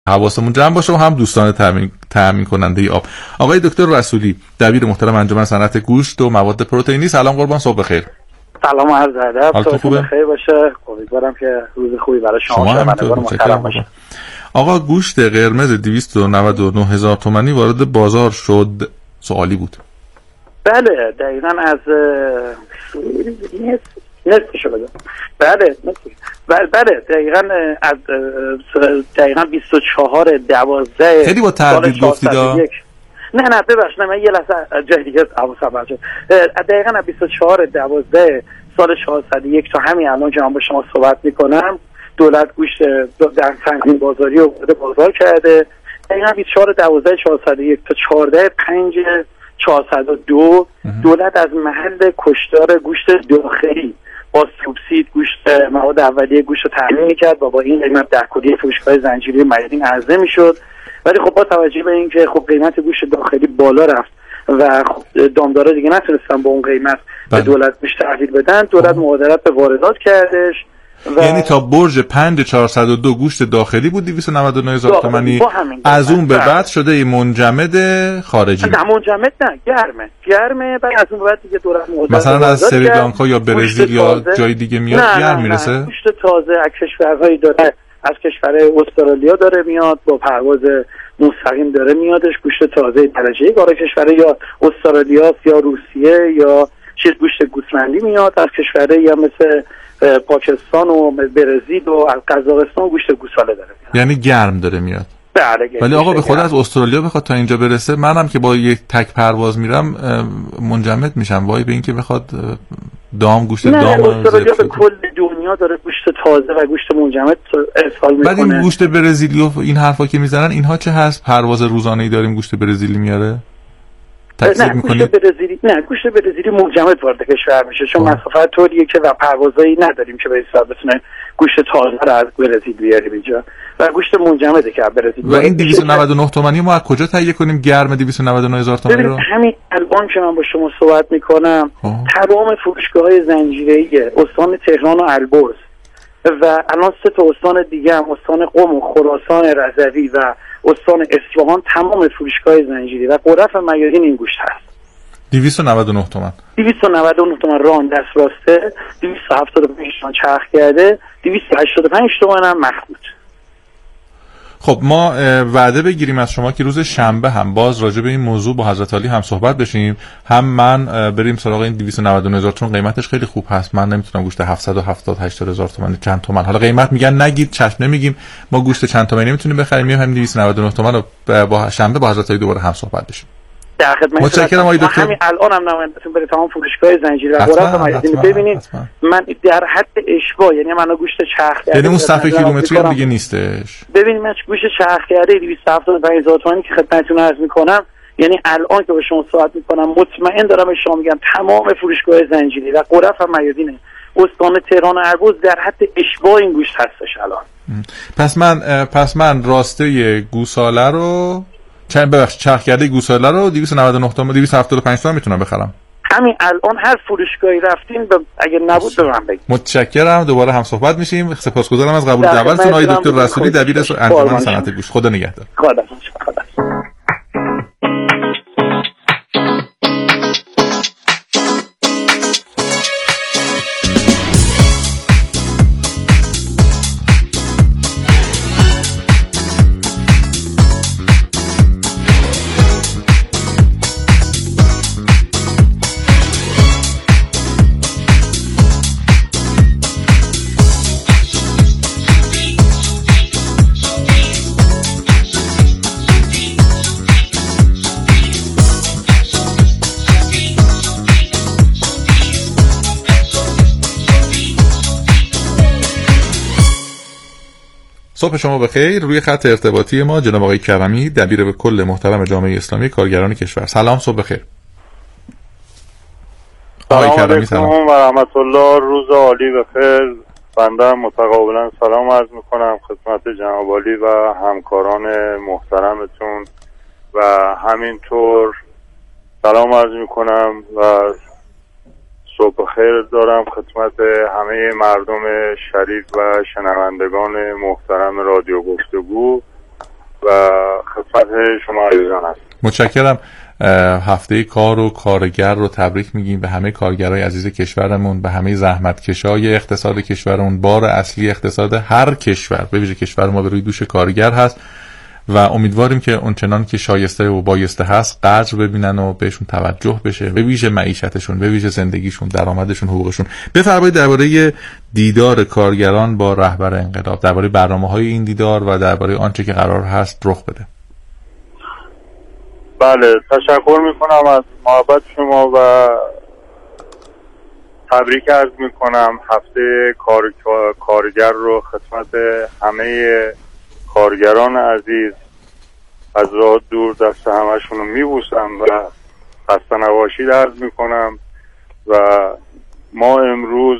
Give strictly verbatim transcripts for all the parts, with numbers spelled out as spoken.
حواسمون جمع باشه و هم دوستان تامین تامین کننده ای آب. آقای دکتر رسولی، دبیر محترم انجمن صنعت گوشت و مواد پروتئینی، سلام قربان، صبح بخیر. سلام عرض ادب، صبح بخیر باشه. امیدوارم که روز خوبی برای شما, شما شنوندگان محترم باشه. آقا گوشت قرمز دویست و نود و نه هزار تومانی وارد بازار شد، سوالی بود. بله دقیقاً از نصفش بده. بله بله بله دقیقاً از دقیقاً بیست و چهار دوازده خیلی با تردید گفتید. نه نه ببخش نه من یه لحظه جای دیگه حواسم بچه. دقیقاً از بیست و چهار دوازده سال چهارصد و یک تا همین الان که من با شما صحبت میکنم دولت گوشت در تنظیم بازاری و بازار کرده. دقیقاً بیست و چهار دوازده چهارصد و یک تا چهارده پنج چهارصد و دو دولت از محل کشتار گوشت داخلی با سوبسید گوشت مواد اولیه گوشت رو تامین می‌کرد و با این قیمت در کلیه فروشگاه زنجیره میادین عرضه می‌شد. ولی خب با توجه به اینکه خب قیمت گوشت داخلی بالا رفت و دامدارا دیگه نتونستن با اون قیمت به دولت گوشت تحویل بدن، دولت مبادرت به واردات کردش. و یعنی تا برج پنج چهارصد و دو گوشت داخلی بود دویست و نود و نه هزار تومانی، از اون به بعد شده منجمد خارجی. نه منجمد نه، گرمه گرمه بعد از اون به بعد دیگه دولت مبادرت مثلا از سریلانکا یا برزیل یا جای دیگه میاد گرم میرسه. گوشت تازه از کشورهایی داره، از کشور استرالیا داره میاد، با پرواز مستقیم داره میادش. گوشت تازه درجه یک از کشور یا استرالیا یا روسیه یا چیز گوشت گوسفندی میاد، از کشورهایی یا مثل پاکستان و برزیل و قزاقستان گوشت گوساله داره میاد. یعنی گرم داره میاد. بله. ولی آقا به خود از استرالیا بخواد تا اینجا برسه، منم که با یک تک پرواز میرم منجمد میشم وای به این که بخواد دام گوشت دام. استرالیا به کل دنیا داره گوشت تازه و گوشت منجمد ارسال میکنه. بعد این گوشت برزیلی و این حرفا که میزنن اینها چه هست؟ پرواز روزانه‌ای داریم گوشت برزیلی میاره؟ نه گوشت برزیلی نه گوشت برزیلی منجمد وارد کشور میشه چون مسافت طوریه که و پروازایی نداریم که به حساب بتونه گوشت تازه رو از برزیل بیاریم اینجا و گوشت منجمده که برزیل. و این دویست و نود و نه تومانی ما از کجا تهیه کنیم گرم دویست و نود و نه هزار تومانی رو؟ همین الان که من با شما صحبت میکنم تمام فروشگاه‌های زنجیره‌ای استان تهران و البرز و الان سه تا استان دیگه هم، استان قم و خراسان رضوی و استان اصفهان، تمام فروشگاه زنجیری و قرف میادین این گوشت هست. دویست و نود و نه تومان. دویست و نود و نه تومان ران دست راسته، دویست و هفتاد و پنج تومان چرخ کرده، دویست و هشتاد و پنج تومان هم مخروط. خب ما وعده بگیریم از شما که روز شنبه هم باز راجع به این موضوع با حضرت علی هم صحبت بشیم، هم من بریم سراغ این دویست و نود و نه هزار چون قیمتش خیلی خوب هست. من نمیتونم گوشت هفتصد و هفتاد هشتاد هزار تومان چند تومن، حالا قیمت میگن نگید چشم نمیگیم، ما گوشت چند تومانی نمیتونیم بخریم، میایم همین دویست و نود و نه تومان رو با شنبه با حضرت علی دوباره هم صحبت بشیم. در خدمت متشکرم آقای دکتر. همین الان هم نمایندتون برید تمام فروشگاه زنجیره و قرف میادین ببینید. من در حد اشباع یعنی منو گوشت چرخ کرده، یعنی اون صفحه کیلومتری هم دیگه نیستش. ببینید من گوشت چرخ کرده دویست و هفتاد و پنج هزار تومانی که خدمتتون عرض میکنم، یعنی الان که با شما صحبت میکنم مطمئن دارم به شما میگم تمام فروشگاه زنجیره و قرف میادین استان تهران و البرز در حد اشباع این گوشت هستش الان. پس من پس من راسته گوساله رو چند ببخشید چرخ کرده گوساله رو دویست و نود و نه تومان دویست و هفتاد و پنج تومان میتونم بخرم. همین الان هر فروشگاهی رفتین ب... اگه نبود به من بگید. متشکرم، دوباره هم صحبت میشیم. سپاسگزارم از قبول دعوتتون آقای دکتر رسولی، دبیر انجمن صنعت گوشت. خدا نگهدار. خدا خدا. صبح شما بخیر. روی خط ارتباطی ما جناب آقای کرمی، دبیر به کل محترم جامعه اسلامی کارگران کشور. سلام، صبح بخیر. آقای کرمی سلام و رحمت الله، روز عالی بخیر. بنده متقابلا سلام عرض میکنم خدمت جناب عالی و همکاران محترمتون و همینطور سلام عرض میکنم و صبح خیر دارم خدمت همه مردم شریف و شنوندگان محترم رادیو گفتگو خدمت شما عزیزان هست. متشکرم. هفته کار و کارگر رو تبریک میگیم به همه کارگرای عزیز کشورمون، به همه زحمتکشای اقتصاد کشورمون. بار اصلی اقتصاد هر کشور به ویژه کشور ما به روی دوش کارگر هست و امیدواریم که اونچنان که شایسته و بایسته هست قدر ببینن و بهشون توجه بشه، به ویژه معیشتشون، به ویژه زندگیشون، درآمدشون، حقوقشون. بفرمایید درباره دیدار کارگران با رهبر انقلاب، درباره برنامه‌های این دیدار و درباره آنچه که قرار هست رخ بده. بله، تشکر میکنم از محبت شما و تبریک عرض میکنم هفته کار... کارگر رو خدمت همه کارگران عزیز از راه دور دست همشون رو میبوسم و خسته نباشید عرض میکنم. و ما امروز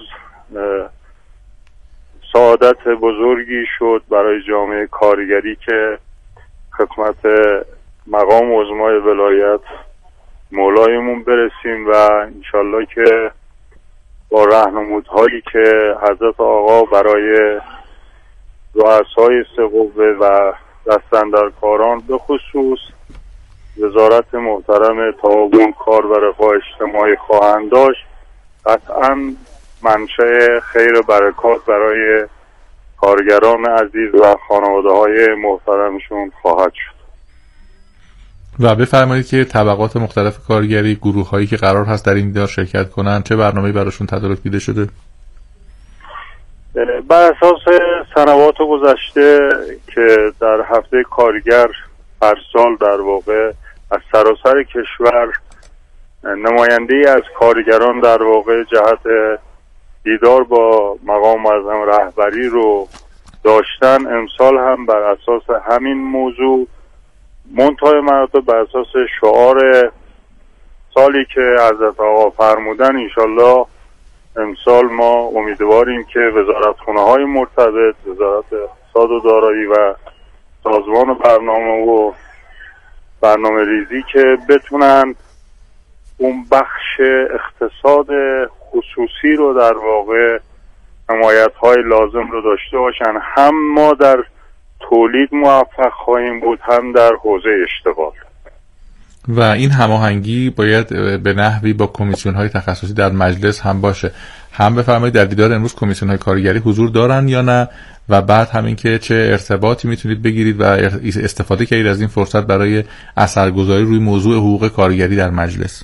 سعادت بزرگی شد برای جامعه کارگری که خدمت مقام عظمای ولایت مولایمون برسیم و انشالله که با راهنمودهایی که حضرت آقا برای رؤسای سه قوه و دستاندرکاران به خصوص وزارت محترم تعاون کار و رفاه اجتماعی خواهند داشت، قطعا منشأ خیر و برکات برای کارگران عزیز و خانواده‌های محترمشون خواهد شد. و بفرمایید که طبقات مختلف کارگری، گروه هایی که قرار هست در این دیدار شرکت کنند، چه برنامه‌ای براشون تدارک دیده شده؟ بر اساس سنوات گذشته که در هفته کارگر هر سال در واقع از سراسر کشور نماینده‌ای از کارگران در واقع جهت دیدار با مقام معظم رهبری رو داشتن، امسال هم بر اساس همین موضوع منتهای مراتب بر اساس شعار سالی که حضرت آقا فرمودن، انشالله امسال ما امیدواریم که وزارتخانه های مرتبط، وزارت اقتصاد و دارایی و سازمان برنامه و برنامه ریزی که بتونن اون بخش اقتصاد خصوصی رو در واقع حمایت های لازم رو داشته باشن. هم ما در تولید موفق خواهیم بود، هم در حوزه اشتغال. و این هماهنگی باید به نحوی با کمیسیون های تخصصی در مجلس هم باشه. هم بفرمایید در دیدار امروز کمیسیون های کارگری حضور دارن یا نه، و بعد همین که چه ارتباطی میتونید بگیرید و استفاده کنید از این فرصت برای اثرگذاری روی موضوع حقوق کارگری در مجلس.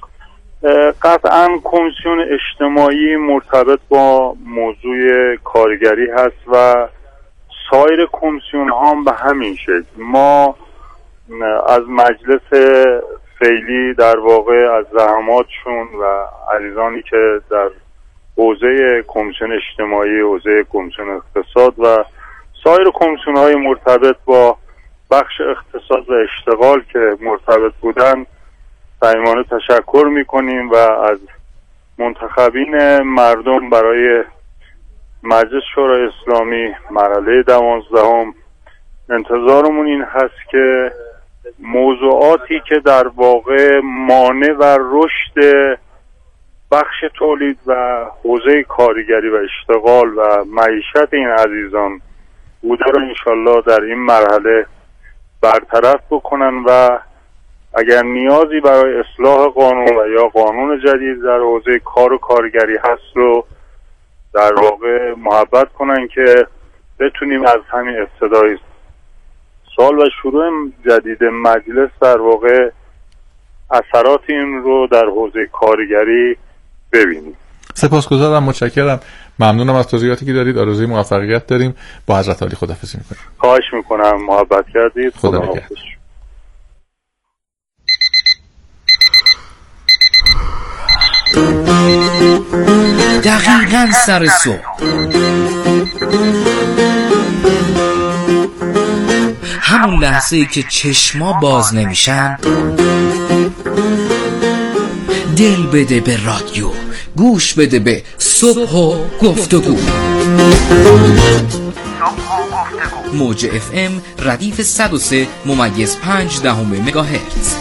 قطعا کمیسیون اجتماعی مرتبط با موضوع کارگری هست و سایر کمیسیون ها هم به همین شکل. ما از مجلس فعلی در واقع از زحماتشون و عزیزانی که در حوزه کمیسیون اجتماعی، حوزه کمیسیون اقتصاد و سایر کمیسیون های مرتبط با بخش اقتصاد و اشتغال که مرتبط بودن صمیمانه تشکر میکنیم و از منتخبین مردم برای مجلس شورای اسلامی مرحله دوازدهم انتظارمون این هست که موضوعاتی که در واقع مانع و رشد بخش تولید و حوزه کارگری و اشتغال و معیشت این عزیزان بوده رو انشالله در این مرحله برطرف بکنن و اگر نیازی برای اصلاح قانون و یا قانون جدید در حوزه کار و کارگری هست رو در واقع محبت کنن که بتونیم از همین ابتدای سال و شروع جدید مجلس در واقع اثرات این رو در حوزه کارگری ببینیم. سپاسگزارم، متشکرم، ممنونم از توضیحاتی که دارید. آرزوی موفقیت داریم. با حضرت عالی خداحافظی میکنم. خواهش میکنم، محبت کردید. خدا نگهدار. دقیقاً سر صبح همون لحظه ای که چشما باز نمیشن دل بده به رادیو، گوش بده به صبح و گفتگو. موج اف ام ردیف صد و سه ممیز پنج دهم مگاهرتز.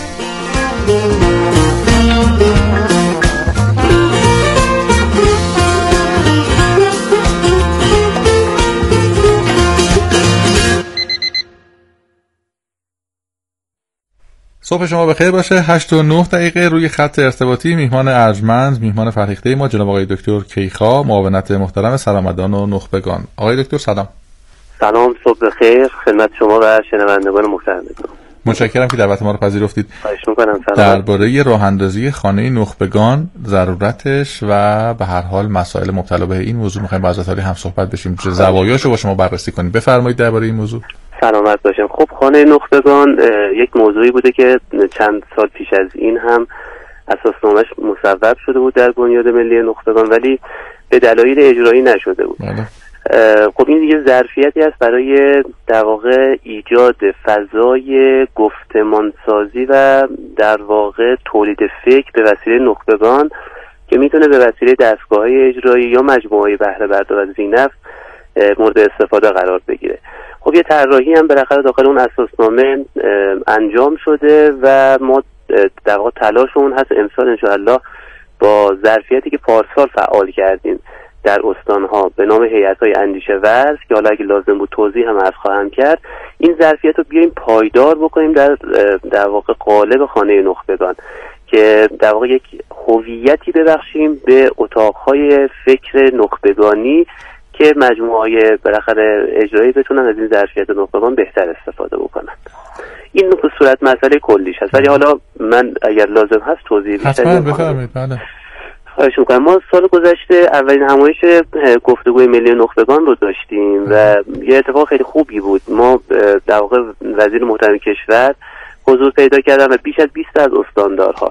صبح شما بخیر باشه. هشت و نه دقیقه روی خط ارتباطی میهمان ارجمند، میهمان فرهیخته ما جناب آقای دکتر کیخا، معاونت محترم سرآمدان و نخبگان. آقای دکتر سلام. سلام، صبح بخیر خدمت شما و شنوندگان محترمتون. متشکرم که دعوت ما رو پذیرفتید. خواهش می‌کنم. درباره راه اندازی خانه نخبگان، ضرورتش و به هر حال مسائل مبتلا به این موضوع می‌خوایم با حضرت عالی هم صحبت بشیم، زوایاشو با شما بررسی کنیم. بفرمایید درباره این موضوع. سلامت باشیم. خب خانه نخبگان یک موضوعی بوده که چند سال پیش از این هم اساسنامه‌اش مصوب شده بود در بنیاد ملی نخبگان، ولی به دلایل اجرایی نشده بود. بله. خب این دیگه ظرفیتی است برای در واقع ایجاد فضای گفتمانسازی و در واقع تولید فکر به وسیله نخبگان که میتونه به وسیله دستگاه‌های اجرایی یا مجموعه‌های بهره بردار از ذینفع مورد استفاده قرار بگیره. خب یه طراحی هم بالاخره داخل اون اساسنامه انجام شده و ما در واقع تلاشمون هست امسال انشاءالله با ظرفیتی که پارسال فعال کردیم در استانها به نام هیئت‌های اندیشه ورز که حالا اگه لازم بود توضیح هم عرض خواهم کرد، این ظرفیت رو بیایم پایدار بکنیم در در واقع قالب خانه نخبگان که در واقع یک هویتی ببخشیم به اتاق‌های فکر نخبگانی که مجموعه‌های بالاخره اجرایی بتونن از این ظرفیت نخبگان بهتر استفاده بکنن. این به صورت مسئله کلیش هست، ولی حالا من اگر لازم هست توضیح بیشتری بفرمایید. بله. خواهش می‌کنم. ما سال گذشته اولین همایش گفتگوی ملی نخبگان رو داشتیم و یه اتفاق خیلی خوبی بود. ما در واقع وزیر محترم کشور حضور پیدا کردن و بیش از بیست از استاندارها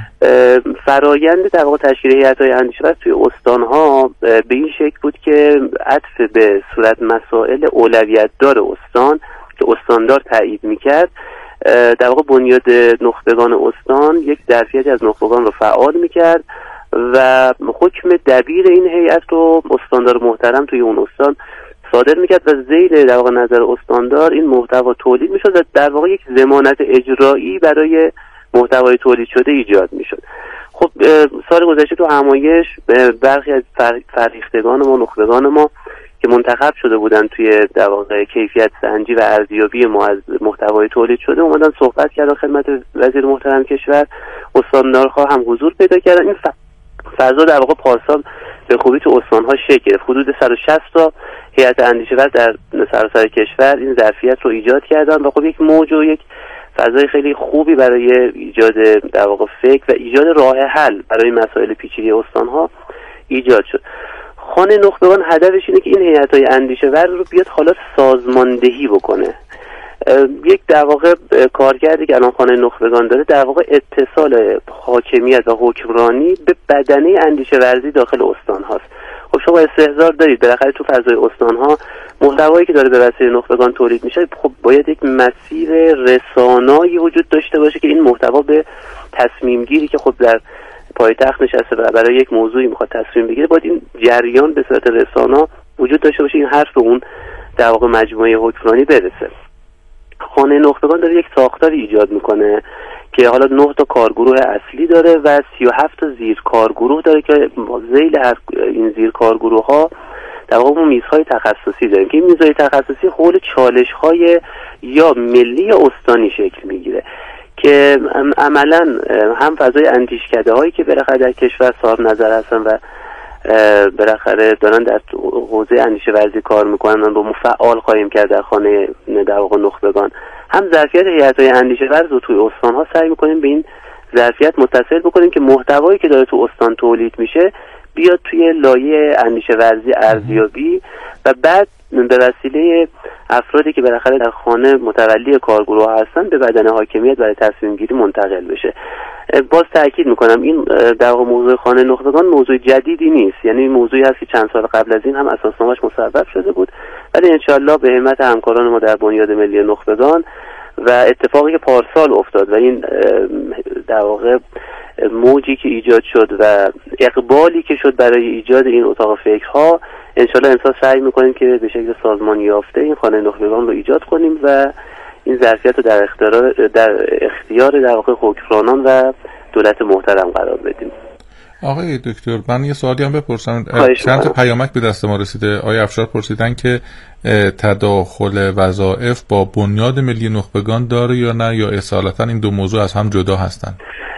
فرایند در واقع تشکیل هیئت‌های اندیشه‌ور توی استانها به این شکل بود که عطف به صورت مسائل اولویت دار استان که استاندار تایید می‌کرد در واقع بنیاد نخبگان استان یک ظرفیتی از نخبگان رو فعال می‌کرد و حکم دبیر این هیئت رو استاندار محترم توی اون استان صادر میکرد و ذیل در واقع نظر استاندار این محتوا تولید میشد و در واقع یک ضمانت اجرایی برای محتوای تولید شده ایجاد میشد. خب سال گذشته تو همایش برخی از فرهیختگان ما، نخبگان ما که منتخب شده بودن توی در واقع کیفیت سنجی و ارزیابی ما از محتوای تولید شده اومدن صحبت کردن خدمت وزیر محترم کشور، استاندارها هم حضور پیدا کردن. این فضا در واقع پارسال به خوبی تو استان‌ها شکل گرفت. حدود صد و شصت تا هیئت اندیشه‌ور در سراسر کشور این ظرفیت رو ایجاد کردن و خب یک موج و یک فضای خیلی خوبی برای ایجاد در واقع فکر و ایجاد راه حل برای مسائل پیچیده استان‌ها ایجاد شد. خانه نخبگان هدفش اینه که این هیئت‌های اندیشه‌ور رو بیاد حالا سازماندهی بکنه. یک در واقع کارکردی که الان خانه نخبگان داره در واقع اتصال حاکمیت و حکمرانی به بدنه اندیشه ورزی داخل استان هاست. خب شما استحضار دارید بالاخره تو فضای استان ها محتوایی که داره به وسیله نخبگان تولید میشه، خب باید یک مسیر رسانایی وجود داشته باشه که این محتوا به تصمیم گیری که خب در پایتخت نشسته و برای یک موضوعی میخواد تصمیم بگیره باید این جریان به صورت رسانا وجود داشته باشه، این حرف به اون در واقع مجموعه حکمرانی برسه. خانه نخبگان داره یک ساختار ایجاد میکنه که حالا نه تا کارگروه اصلی داره و سی و هفت تا زیر کارگروه داره که ذیل هر این زیر کارگروه ها در واقع میزهای تخصصی داریم که این میزهای تخصصی حول چالش های یا ملی یا استانی شکل میگیره که عملا هم فضای اندیشکده هایی که بالاخره در کشور صاحب نظر هستن و بالاخره دارن در حوزه اندیشه ورزی کار میکنن و ما فعال خواهیم کرد در خانه در واقع نخبگان، هم ظرفیت هیئت‌های اندیشه ورز رو توی استان‌ها سعی میکنیم به این ظرفیت متصل بکنیم که محتوایی که داره تو استان تولید میشه بیاد توی لایه اندیشه ورزی ارزیابی و بعد به وسیله افرادی که بالاخره در خانه متولی کارگروه هستن به بدن حاکمیت برای تصمیم گیری منتقل بشه. باز تاکید میکنم این در واقع موضوع خانه نخبگان موضوع جدیدی نیست، یعنی موضوعی هست که چند سال قبل از این هم اساسنامه‌اش مصوب شده بود، ولی انشالله به همت همکاران ما در بنیاد ملی نخبگان و اتفاقی که پارسال افتاد و این در واقع موجی که ایجاد شد و اقبالی که شد برای ایجاد این اتاق فکرها، انشالله امسال سعی میکنیم که به شکل سازمانی یافته این خانه نخبگان رو ایجاد کنیم و این ظرفیت رو در اختیار در اختیار در واقع حکمرانان و دولت محترم قرار بدیم. آقای دکتر من یه سوالی هم بپرسم، چند تا پیامک به دست ما رسیده. آقای افشار پرسیدن که تداخل وظایف با بنیاد ملی نخبگان داره یا نه، یا اصالتا این دو موضوع از هم جدا هستن؟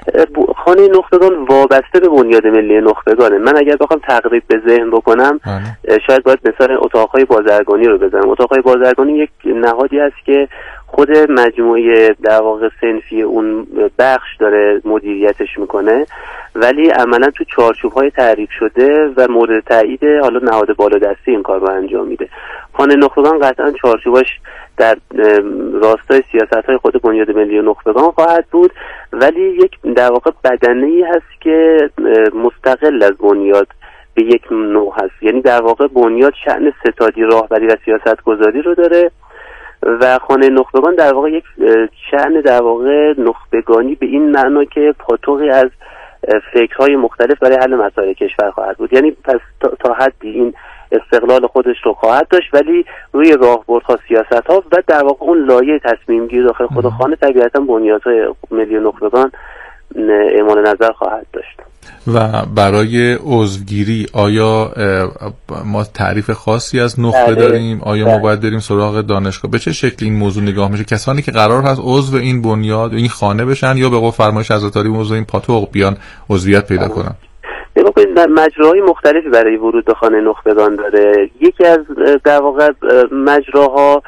خانه نخبگان وابسته به بنیاد ملی نخبگانه. من اگر بخوام تقریب به ذهن بکنم آه. شاید باید مثلا اتاقهای بازرگانی رو بزنم. اتاقهای بازرگانی یک نهادی است که خود مجموعه در واقع صنفی اون بخش داره مدیریتش میکنه، ولی عملا تو چارچوب‌های تعریف شده و مورد تایید حالا نهاد بالادستی این کار رو انجام میده. خانه نخبگان قطعا چارچوباش در راستای سیاست‌های خود بنیاد ملی نخبگان خواهد بود، ولی یک در واقع بدنه‌ای هست که مستقل از بنیاد به یک نوع هست. یعنی در واقع بنیاد شأن ستادی راهبری و سیاست‌گذاری رو داره و خانه نخبگان در واقع یک شأن در واقع نخبگانی به این معنا که پاتوقی از فکرهای مختلف برای حل مسائل کشور خواهد بود. یعنی پس تا حدی این استقلال خودش رو خواهد داشت، ولی روی راهبردها، سیاست‌ها و در واقع اون لایه تصمیم گیری داخل خود خانه طبیعتاً بنیادهای ملی نخبگان اعمال نظر خواهد داشت. و برای عضوگیری آیا ما تعریف خاصی از نخبه داریم؟ آیا ما باید بریم سراغ دانشگاه؟ به چه شکل این موضوع نگاه میشه؟ کسانی که قرار هست عضو این بنیاد این خانه بشن یا به قول فرمایش حضرت عالی موضوع این پاتوق بیان عضویت پیدا کنن؟ ببینید مجراهای مختلفی برای ورود به خانه نخبگان داره. یکی از در واقع مجراها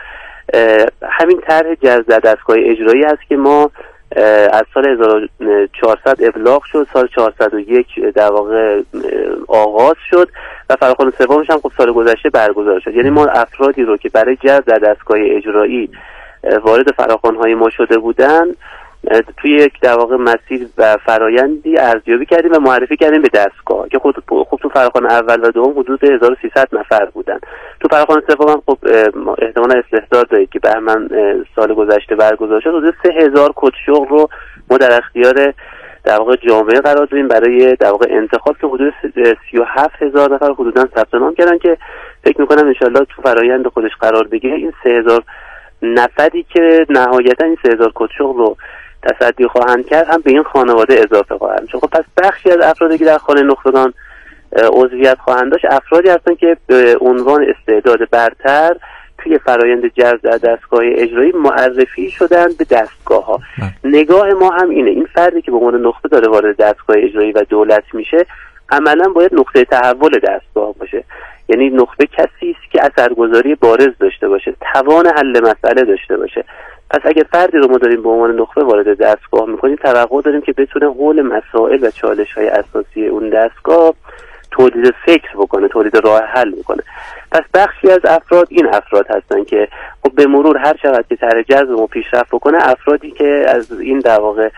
همین طرح جذب دستگاه اجرایی است که ما از سال هزار و چهارصد ابلاغ شد، سال چهارصد و یک در واقع آغاز شد و فراخوان سومش هم خب سال گذشته برگزار شد. یعنی ما افرادی رو که برای جذب دستگاه اجرایی وارد فراخوان‌های ما شده بودن توی یک در واقع مسیر و فرایندی ارزیابی کردیم و معرفی کردیم به دستگاه که خود خب تو فراخوان اول و دوم حدود هزار و سیصد نفر بودن. تو فراخوان سوم هم خب احتمالاً استحضار دارید که بهمن سال گذشته برگزار شد. حدود سه هزار کد شغل رو ما در اختیار در واقع جامعه قرار دادیم برای در واقع انتخاب که حدود سی و هفت هزار نفر حدوداً ثبت نام کردن که فکر می‌کنم ان شاءالله تو فرایند خودش قرار بگیره این سه هزار نفری که نهایتاً این سه هزار کد شغل رو تصدی خواهند کرد هم به این خانواده اضافه خواهند شد. خب پس بخشی از افرادی که در خانه نخبگان عضویت خواهند داشت افرادی هستند که به عنوان استعداد برتر توی فرایند جذب در دستگاه اجرایی معرفی شدن به دستگاه ها. نگاه ما هم اینه این فردی که به عنوان نخبه داره وارد دستگاه اجرایی و دولت میشه عملا باید نقطه تحول دستگاه باشه. یعنی نخبه کسی است که اثرگذاری بارز داشته باشه، توان حل مسئله داشته باشه. پس اگر فردی رو ما داریم به عنوان نخبه وارد دستگاه میکنیم توقع داریم که بتونه حول مسائل و چالش های اساسی اون دستگاه تولید فکر بکنه، تولید راه حل بکنه. پس بخشی از افراد این افراد هستن که خب به مرور هر چقدر که طرح جذب و پیشرفت بکنه افرادی که از این در واقع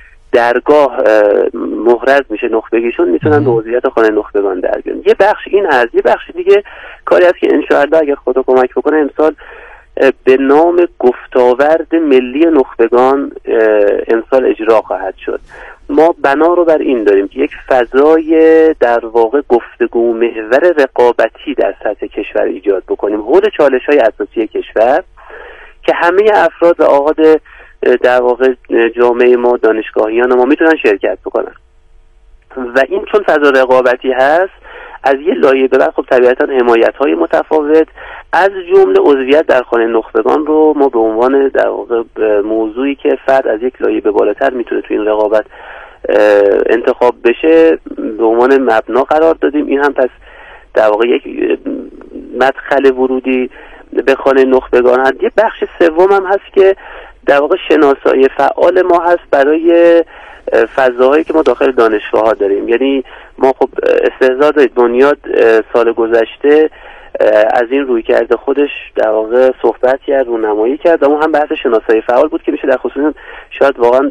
درگاه محرز میشه نخبگیشون میتونن به عضویت خانه نخبگان در بیان. یه بخش این هست. یه بخش دیگه کاری هست که ان شاء الله اگر خدا کمک بکنه امسال به نام گفتاورد ملی نخبگان امسال اجرا خواهد شد. ما بنا رو بر این داریم که یک فضای در واقع گفتگو محور رقابتی در سطح کشور ایجاد بکنیم حول چالش‌های اساسی کشور که همه افراد و آحاد در واقع جامعه ما دانشگاهیان ما میتونن شرکت بکنن و این چون فضا رقابتی هست از یه لایه به بعد خب طبیعتاً حمایت‌های متفاوت از جمله عضویت در خانه نخبگان رو ما به عنوان در واقع موضوعی که فرد از یک لایه به بالاتر میتونه تو این رقابت انتخاب بشه به عنوان مبنا قرار دادیم. این هم پس در واقع یک مدخل ورودی به خانه نخبگان هست. یه بخش سوم هم هست که در واقع شناسایی فعال ما هست برای فضاهایی که ما داخل دانشگاه ها داریم. یعنی ما خب استحضار دارید بنیاد سال گذشته از این روی کرده خودش در واقع صحبت کرد، رونمایی کرد و اون هم بحث شناسایی فعال بود که میشه در خصوص شاید واقعا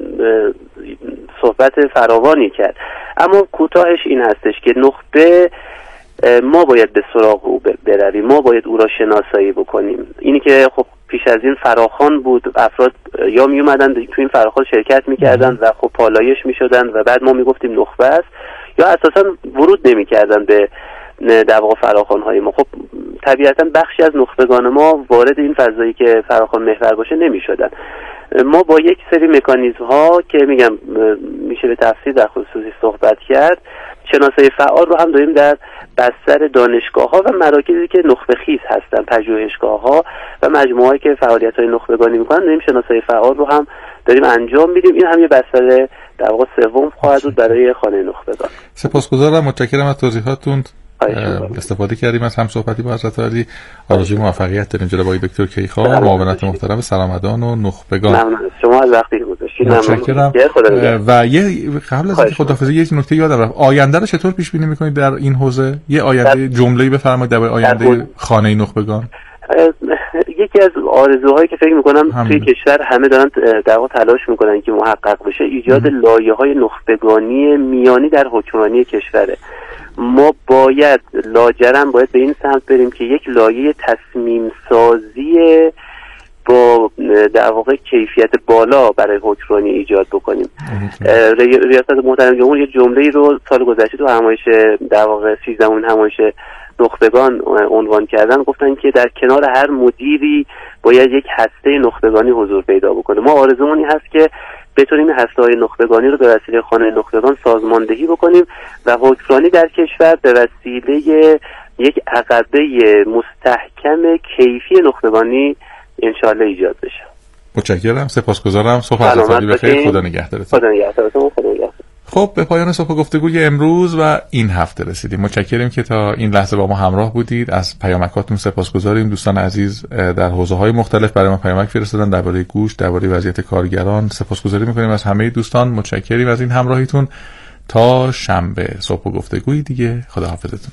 صحبت فراوانی کرد. اما کوتاهش این هستش که نخبه ما باید به سراغ او برویم، ما باید او را شناسایی بکنیم. اینی که خب پیش از این فراخوان بود، افراد یا می اومدن تو این فراخوان شرکت میکردن و خب پالایش میشدن و بعد ما میگفتیم نخبه است، یا اساسا ورود نمیکردن به در واقع فراخوان‌های ما. خب طبیعتا بخشی از نخبگان ما وارد این فضایی که فراخوان محور باشه نمی‌شدن. ما با یک سری مکانیزم ها که میگم میشه به تفصیل در خصوصی صحبت کرد، شناسایی فعال رو هم داریم در بستر دانشگاه ها و مراکزی که نخبه خیز هستن، پژوهشگاه ها و مجموعه‌ای که فعالیت های نخبگانی میکنن، داریم شناسایی فعال رو هم داریم انجام میدیم. این هم یه بستر در واقع سوم خواهد بود برای خانه نخبگان. سپاسگزارم، متشکرم از توضیحاتتون. استفاده کردیم از هم صحبتی با حضرت عالی. آرزوی موفقیت داریم جناب آقای دکتر کیخان، معاونت محترم سلامدان و نخبگان. ممنون شما از وقتی گذاشتید. متشکرم. و یه قبل از اینکه خداحافظی یک نکته یادم رفت، آینده رو چطور پیش بینی می‌کنید در این حوزه؟ یه آینده جمله‌ای بفرمایید در آینده خانه نخبگان. یکی از آرزوهایی که فکر میکنم توی کشور همه دارن در واقع تلاش میکنن که محقق بشه، ایجاد لایه‌های نخبگانی میانی در حکمرانی کشوره. ما باید لاجرم باید به این سمت بریم که یک لایه تصمیم سازی با در واقع کیفیت بالا برای حکمرانی ایجاد بکنیم. ریاست محترم جمهور یه جمله‌ای رو سال گذشته تو همایش در واقع سیزدهمین همایش نخبگان عنوان کردن، گفتن که در کنار هر مدیری باید یک هسته نخبگانی حضور پیدا بکنه. ما آرزومون این هست که بتونیم هسته‌های نخبگانی رو به وسیله خانه نخبگان سازماندهی بکنیم و حکمرانی در کشور به وسیله یک عقبه مستحکم کیفی نخبگانی انشالله ایجاد بشه. متشکرم، سپاسگزارم. صبح حضرت بخیر. خدا نگهدارتون. خدا نگهدارتون. خدا نگهدار. خب به پایان صبح گفتگوی امروز و این هفته رسیدیم. متشکریم که تا این لحظه با ما همراه بودید. از پیامکاتون سپاسگزاریم. دوستان عزیز در حوزه‌های مختلف برای ما پیامک فرستادن درباره گوشت، درباره وضعیت کارگران. سپاسگزاری می‌کنیم از همه دوستان. متشکریم از این همراهیتون. تا شنبه صبح گفتگوی دیگه. خداحافظتون.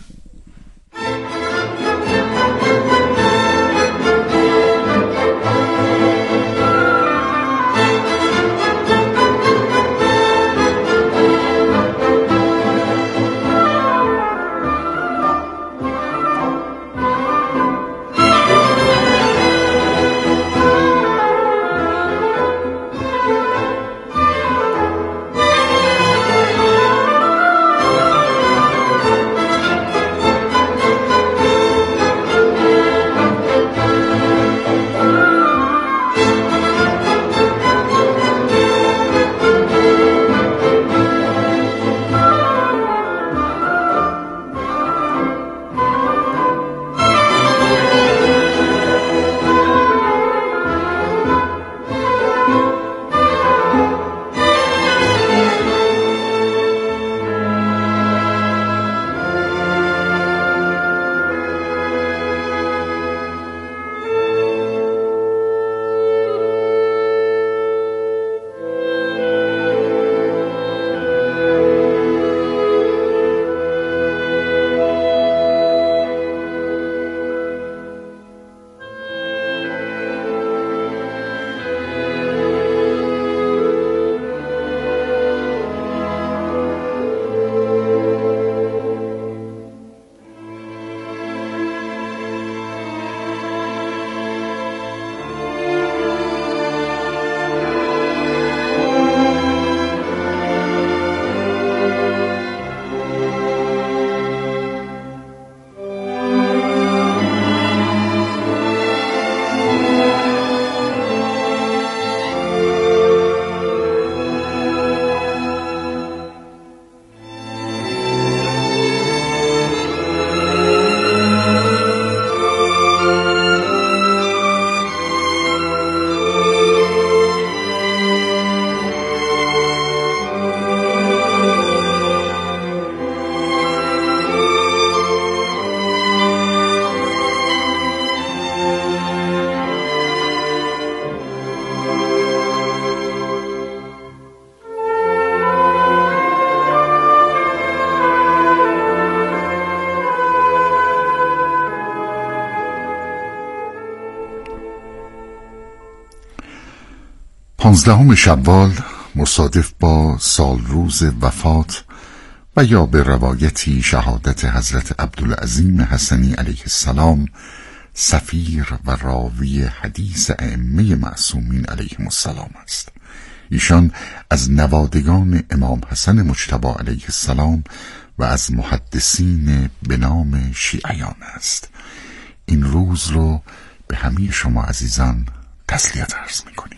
پانزدهم شوال مصادف با سال روز وفات و یا به روایتی شهادت حضرت عبدالعظیم حسنی علیه السلام، سفیر و راوی حدیث ائمه معصومین علیهم السلام است. ایشان از نوادگان امام حسن مجتبی علیه السلام و از محدثین به نام شیعیان است. این روز رو به همه شما عزیزان تسلیت عرض میکنیم.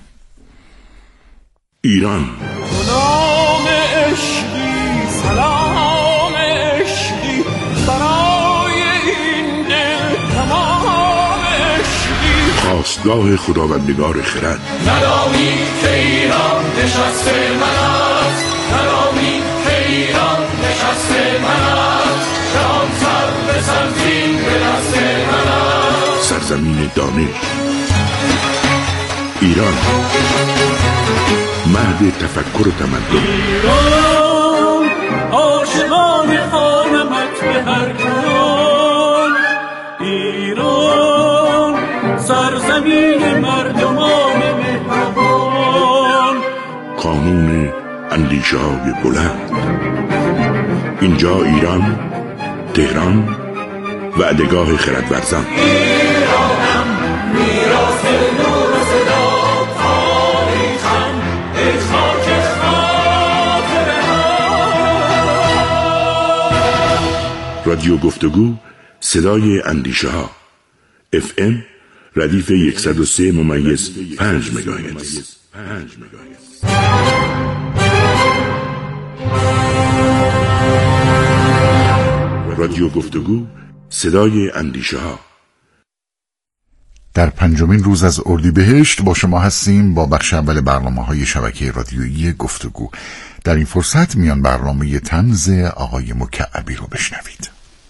ایران سلام عشقی، سلام عشقی، برای این دل تمام عشقی، خواستگاه خداوندگار خرد. ندانی که ایران نشست من است، ندانی که ایران نشست من است، که آن سر به سرزین به دست من است. سرزمین دانش ایران، مهد تفکر و تمدن. ایران عاشقان خانمت به هر کون، ایران سرزمین مردمان مهربان، قانون اندیشه های بلند. اینجا ایران، تهران، وعدگاه خردورزان. ایرانم میراث نور و صدا، تاریخم ای خاک خاطره ها. رادیو گفتگو، صدای اندیشه ها. اف ام ردیف صد و سه ممیز پنج مگاهرتز. رادیو گفتگو، صدای اندیشه ها. در پنجمین روز از اردیبهشت با شما هستیم با بخش اول برنامه‌های شبکه رادیویی گفتگو. در این فرصت میان برنامه طنز آقای مکعبی رو بشنوید.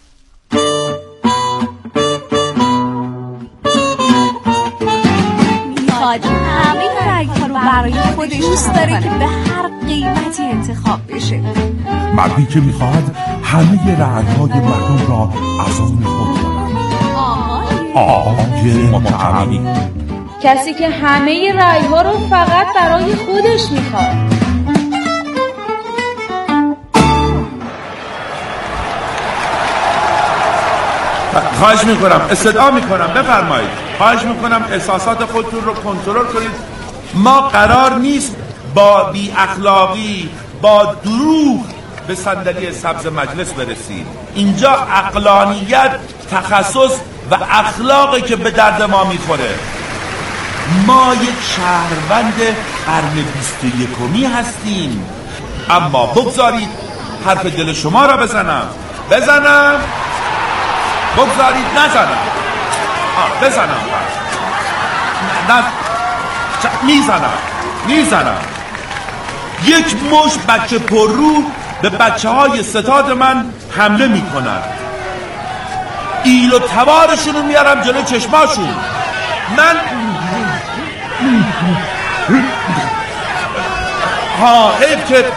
میخواد همه رنگ‌ها رو برای خودش دوست داره که به هر قیمتی انتخاب بشه. مردی که میخواد همه رنگ‌های مردم را از آن خود کنند. آقای مکعبی، کسی که همه رأی‌ها رو فقط برای خودش میخواد. خواهش میکنم، استدعا میکنم، بفرمایید. خواهش میکنم احساسات خودتون رو کنترل کنید. ما قرار نیست با بی اخلاقی، با دروغ به صندلی سبز مجلس برسید. اینجا عقلانیت، تخصص و اخلاقی که به درد ما میخوره. ما یک شهروند قرن بیست و یکمی هستیم. اما بگذارید حرف دل شما را بزنم بزنم بگذارید نزنم آه بزنم نه میزنم میزنم یک مش بچه پر رو به بچه های ستاد من حمله میکنن. ایل و تبارشونو میارم جلو چشماشون. من ها حیف که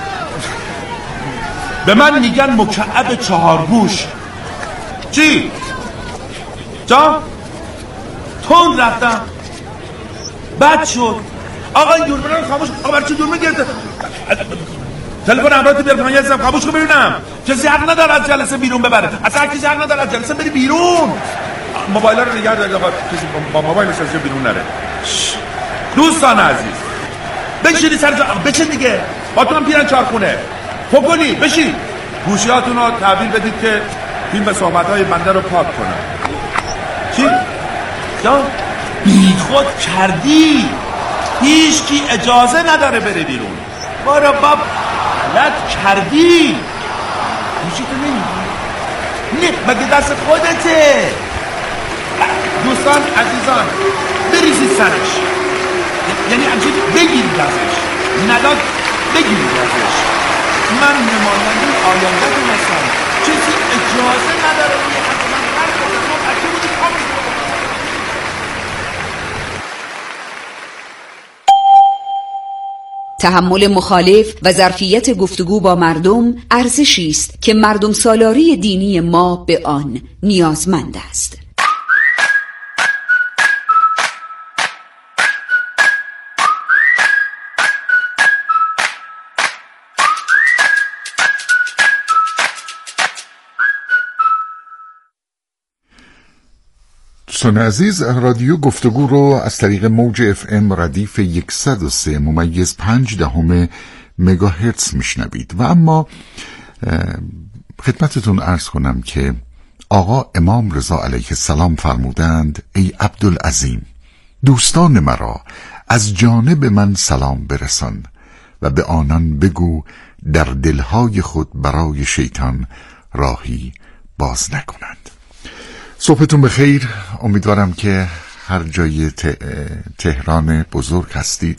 به من میگن مکعب چهارگوش. چی؟ جا؟ تون رفتم بد شد. آقا این دوربین رو خاموش. آقا برای چی دوربین گرفته؟ تلفن امرات بیار که من یزم خاموش کن ببینم. کسی حق نداره از جلسه بیرون ببره. اصلا کسی حق نداره از جلسه بری بیرون. موبایل رو نگه دارید آقا، کسی با موبایلش از بیرون نره. دوستان عزیز بشینی سر جا. بشین دیگه، با تو هم پیرن چارخونه پکلی. بشین، گوشیاتون رو تحویل بدید که این به صحبت‌های بنده رو پاک کنم. چی؟ جا؟ بی خود کردی. هیچ کی اجازه نداره بره بیرون. بارا باب غلط کردی. گوشی تو نمیدی؟ نه مگه دست خودته. دوستان عزیزان بریزید سرش، یعنی همچنین بگیرید ازش. نداد بگیرید ازش. من نماینده آینده‌تون هستم. کسی اجازه نداره روی حق من حرف بزنه. ما بچه بودیم خواب می‌کنیم. تحمل مخالف و ظرفیت گفتگو با مردم ارزشی است که مردم سالاری دینی ما به آن نیازمند است. دوستان عزیز، رادیو گفتگو رو از طریق موج اف ام ردیف صد و سه ممیز پنج دهم مگاهرتز میشنوید و اما خدمتتون عرض کنم که آقا امام رضا علیه السلام فرمودند ای عبدالعظیم، دوستان مرا از جانب من سلام برسان و به آنان بگو در دلهای خود برای شیطان راهی باز نکنند. صبحتون بخیر. امیدوارم که هر جای تهران بزرگ هستید